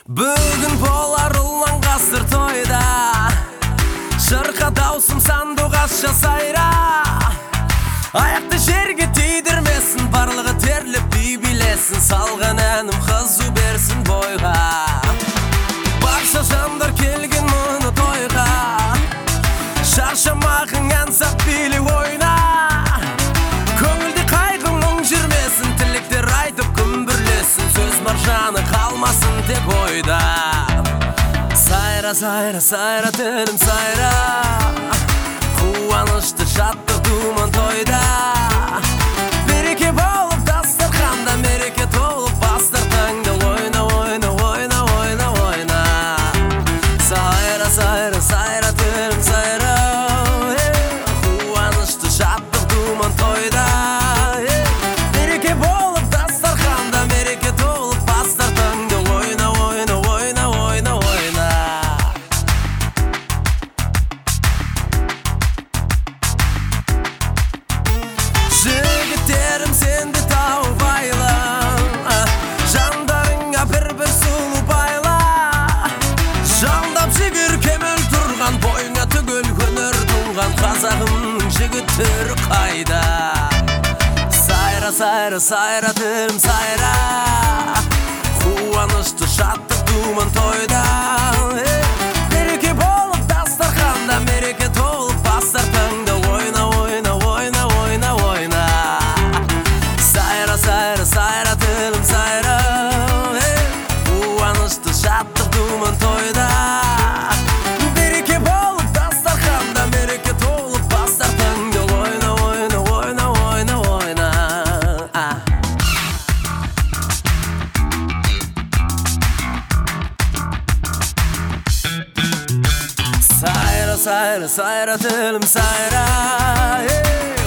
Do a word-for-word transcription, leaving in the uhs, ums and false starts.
Bugün bolar ulan qasır toyda, şırqa dausum sanduqasça sayra. Ayaqta жерге тидірмесін, барлығы терліп бүй билесін. Салған әнім қызу берсін бойға. Барша жандар келген мұны тойға, шаршамағың ән сап билі ойна. Көңілде қайғыңның жүрмесін, тілектер айтып күмбірлесін. Сөз маржаны қалмасын тек ойда. Сайра, сайра, сайра, тілім сайра, қуанышты жаттық думан тойда. Береке болып дастарханда, мереке толып бастар таңда. Ойна, ойна, ойна, ойна, ойна. Сайра, сайра, сайра, тілім сайра, қуанышты жаттық думан тойда. Береке болып дастарханда, мереке толып бастар таңда. Ойна, ойна, ойна, ойна, ойна. Жігіттерім сенде тауып айла, жандарыңа бір-бір сұлу байла. Жалдап жігір кемел тұрған, бойыңа түгел өнер тұнған. Қазағымның жігіттері қайда? Сайра, сайра, сайра, тілім сайра, қуанышты жаттық думан тойда. Береке болып дастарханда, мереке толып бастар таңда. Ойна, ойна, ойна, ойна, ойна. Сайра, сайра, сайра, тілім сайра, қуанышты жаттық думан тойда. Береке болып дастарханда, мереке толып бастар таңда. Ойна, ойна, ойна, ойна, ойна. Сайра, сайра, сайра, тілім сайра,